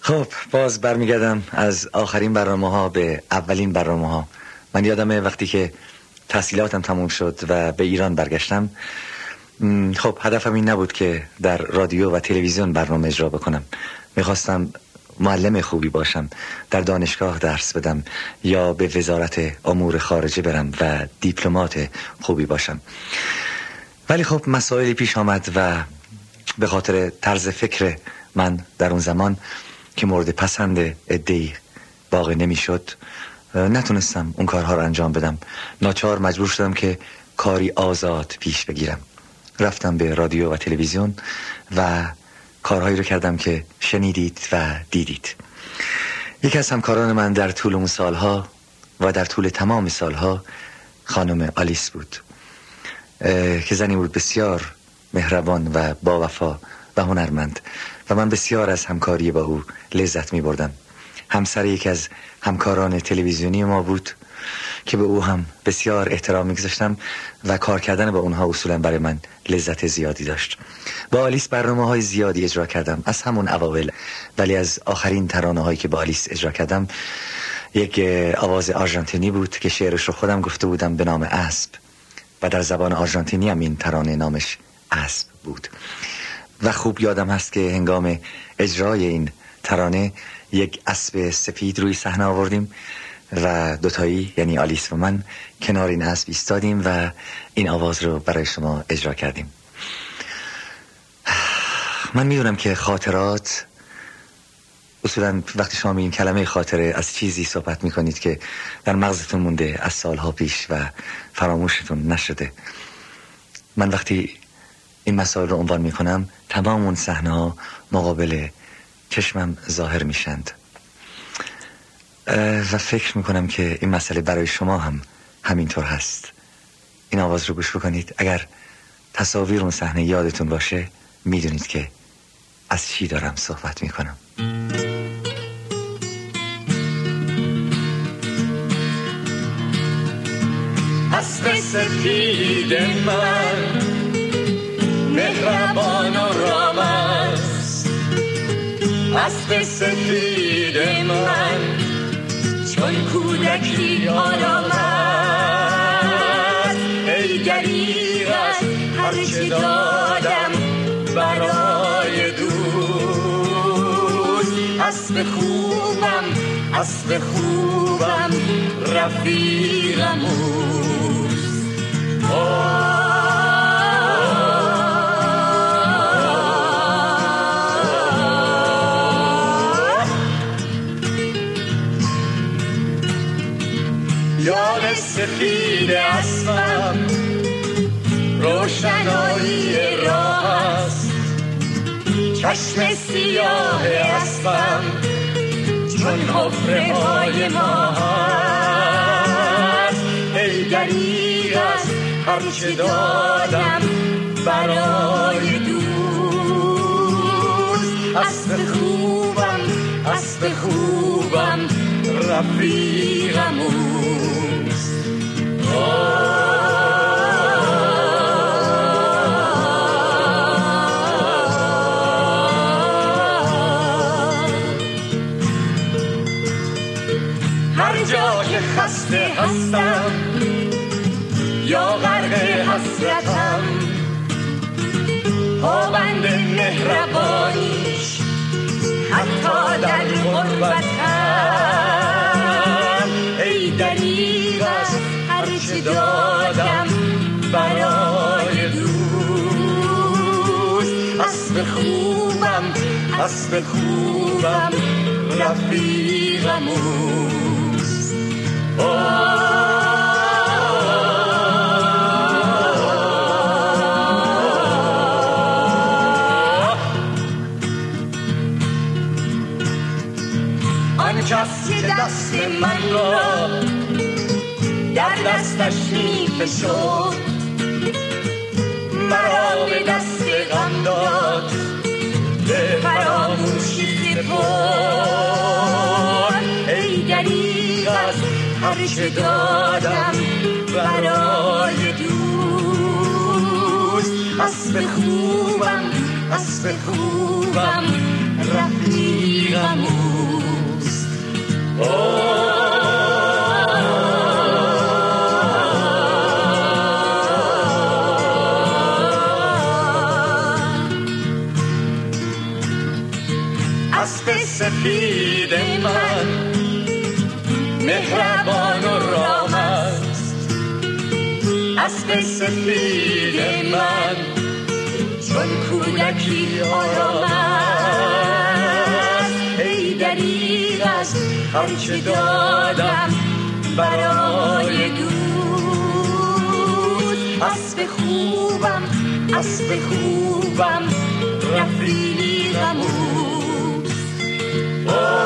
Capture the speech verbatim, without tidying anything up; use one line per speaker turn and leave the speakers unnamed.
خب باز برمیگردم از آخرین برنامه ها به اولین برنامه ها. من یادمه وقتی که تحصیلاتم تموم شد و به ایران برگشتم، خب هدفم این نبود که در رادیو و تلویزیون برنامه اجرا بکنم. میخواستم معلم خوبی باشم، در دانشگاه درس بدم یا به وزارت امور خارجه برم و دیپلمات خوبی باشم. ولی خب مسائلی پیش آمد و به خاطر طرز فکر من در اون زمان که مورد پسند عده‌ای واقع نمیشد، نتونستم اون کارها رو انجام بدم. ناچار مجبور شدم که کاری آزاد پیش بگیرم. رفتم به رادیو و تلویزیون و کارهایی رو کردم که شنیدید و دیدید. یکی از همکاران من در طول اون سالها و در طول تمام سالها خانم آلیس بود که زنی بود بسیار مهربان و با وفا و هنرمند و من بسیار از همکاری با او لذت می بردم. همسر یکی از همکاران تلویزیونی ما بود که به او هم بسیار احترام می‌گذاشتم و کار کردن با اونها اصولا برای من لذت زیادی داشت. با آلیس برنامه‌های زیادی اجرا کردم از همون اوایل، ولی از آخرین ترانه‌هایی که با آلیس اجرا کردم یک آواز آرژانتینی بود که شعرش رو خودم گفته بودم به نام اسب و در زبان آرژانتینی هم این ترانه نامش اسب بود. و خوب یادم هست که هنگام اجرای این ترانه یک اسب سفید روی صحنه آوردیم و دوتایی یعنی آلیس و من کنار این اسب ایستادیم و این آواز رو برای شما اجرا کردیم. من میدونم که خاطرات اصولا وقتی شما این کلمه خاطره از چیزی صحبت میکنید که در مغزتون مونده از سالها پیش و فراموشتون نشده. من وقتی این مسائل رو عنوان میکنم تمام اون صحنه ها مقابل چشمم ظاهر میشند و فکر میکنم که این مسئله برای شما هم همینطور هست. این آواز رو گوش بکنید. اگر تصاویر اون صحنه یادتون باشه میدونید که از چی دارم صحبت میکنم.
اسب سفید من مهربان و رام است، اسب سفید من چون کودکی آرام است. ای دریغ است هر چه دادم برای دوست. اسب خوبم اسب خوبم رفیقم اوست. یاد سفید اسبم روشنایی راه است، چشم سیاه اسبم چون حفره های ما هست. ای دریغ است هر چه دادم برای دوست. اسب خوبم اسب خوبم رفیقم اوست. هر جا که خسته هستم یا غرق حسرتم، پابند مهربانیش حتی در غربتم. ای دریغ است هر چه دادم برای دوست. اسب خوبم اسب خوبم رفیقم اوست. آن کس که دست من را در دستش می فشرد، مرا به دست غم داد به فراموشی سپرد. ای دریغ است هر چه دادم برای دوست. اسب خوبم اسب خوبم رفیقم اوست. اسب سفید من مهربان و رام است، اسب سفید من چون کودکی آرام است. ای دریغ از هرچه دادم برای دوست، اسب خوبم اسب خوبم رفیقم اوست.